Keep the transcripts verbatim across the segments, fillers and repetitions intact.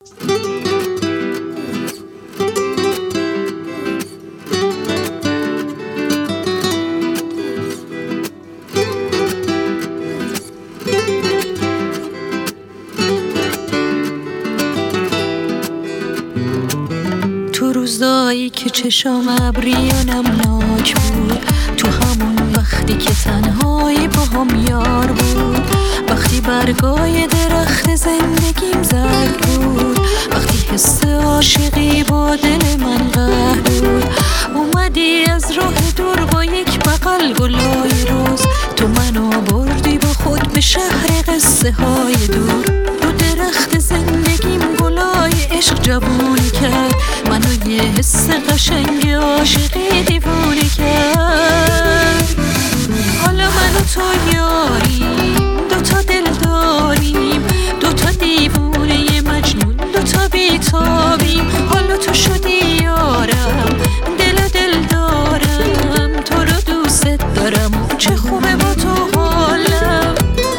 تو روزایی که چشام ابری و نمناک بود، تو همون وقتی که تنهایی با هم یار بود، وقتی برگای درخت زندگیم زرد بود، وقتی حس عاشقی با دل من قهر بود، اومدی از راه دور با یک بغل گلای روز، تو منو بردی با خود به شهر قصه های دور. رو درخت زندگیم گلای عشق جوونی کرد، منو یه حس قشنگ عاشقی دیوونه کرد. حالا من و تو یاریم، دوتا دل داریم، دوتا دیوونه مجنون، دوتا بیتابیم. حالا تو شدی یارم، دل دل دارم، تو رو دوست دارم، چه خوبه با تو حالم.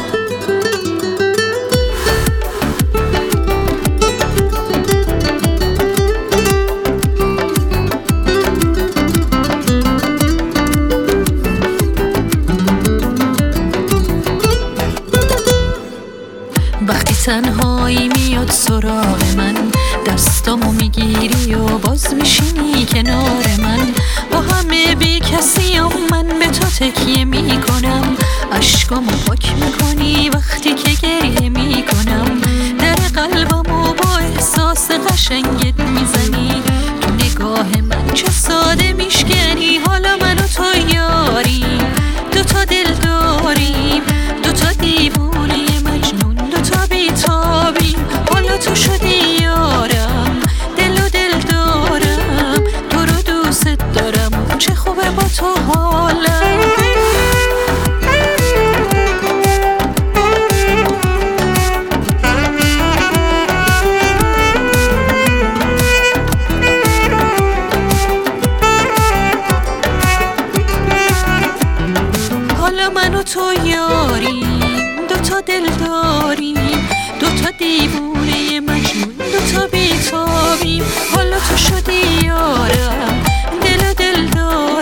وقتی تنهایی میاد سراغ من، دستامو میگیری و باز میشینی کنار من، با همه بی کسی من به تو تکیه میکنم، عشقامو پاک میکنی وقتی که گریه میکنم، در قلبمو با احساس قشنگت میزنی، تو نگاه من چه ساده میشکنی. حالا من و تو یاریم، دوتا دل داریم، دوتا دیوونه مجنون، دوتا بیتابیم. حالا تو شدی یارم، دل و دل دارم، تو رو دوست دارم، چه خوبه با تو حالم. حالا من و تو یاریم، دوتا دل داریم، دوتا دیوونه مجنون، دوتا بیتابیم. حالا تو شدی یارم، دل و دل دارم،